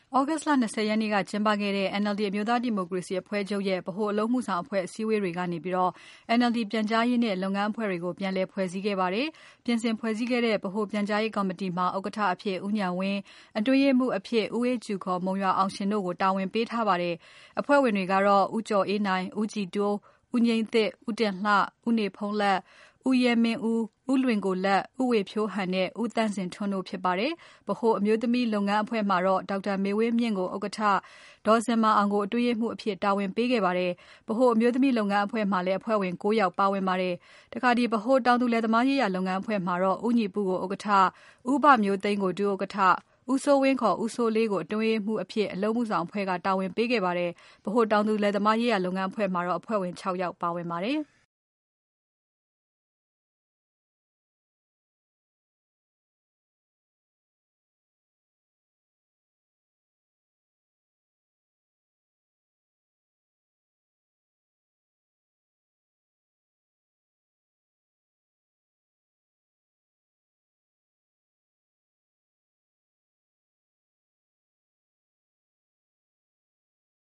August လ20ရက်နေ့ကကျင်းပခဲ့တဲ့ NLD အမျိုးသားဒီမိုကရေစီအဖွဲ့ချုပ်ရဲ့ဗဟိုအလုပ်မှုဆောင်အဖွဲ့အစည်းအဝေးတွေကနေပြီးတော့ NLD ပြန်ကြားရေးနဲ့လုပ်ငန်းအဖွဲ့တွေကိုပြန်လည်ဖွဲ့စည်းခဲ့ပါတယ်။ပြင်ဆင်ဖွဲ့စည်းခဲ့တဲ့ဗဟိုပြန်ကြားရေးကော်မတီမှာဥက္ကဋ္ဌအဖြစ်ဦးဉာဏ်ဝင်း၊အတွင်းရေးမှူးအဖြစ်ဦးအေးကျူခေါ်မုံရွာအောင်ရှင်တို့ကိုတာဝန်ပေးထားပါတယ်။အဖွဲ့ဝင်တွေကတော့ဦးကျော်အေးနိုင်၊ဦးကြည်တိုး၊ဦးငြိမ်းသစ်၊ဦးတင်လှ၊ဦးနေဖုံးလတ်၊ဦးရဲမင်းဦး၊ဦးလွင်ကိုလတ်၊ဦးဝေဖြိုးဟန်နဲ့ဦးသန့်စင်ထွန်းတို့ဖြစ်ပါတယ်။ဗဟိုအမျိုးသမီးလုပ်ငန်းအဖွဲ့မှာတော့ဒေါက်တာမေဝင်းမြင့်ကိုဥက္ကဋ္ဌ၊ဒေါ်ဇင်မာအောင်ကိုအတွင်းရေးမှူးအဖြစ်တာဝန်ပေးခဲ့ပါတယ်။ဗဟိုအမျိုးသမီးလုပ်ငန်းအဖွဲ့မှာလည်းအဖွဲ့ဝင်9ယောက်ပါဝင်ပါတယ်။တခါဒီဗဟိုတောင်သူလယ်သမားရေးရာလုပ်ငန်းအဖွဲ့မှာတော့ဦးညီပူကိုဥက္ကဋ္ဌ၊ဦးဘမျိုးသိန်းကိုဒုဥက္ကဋ္ဌ၊ဦးစိုးဝင်းခေါ်ဦးစိုးလေးကိုအတွင်းရေးမှူးအဖြစ်အလုပ်မှုဆောင်အဖွဲ့ကတာဝန်ပေးခဲ့ပါတယ်။ဗဟိုတောင်သူလယ်သမားရေးရာလုပ်ငန်းအဖွဲ့မှာတော့အဖွဲ့ဝင်6ယောက်ပါဝင်ပါတယ်။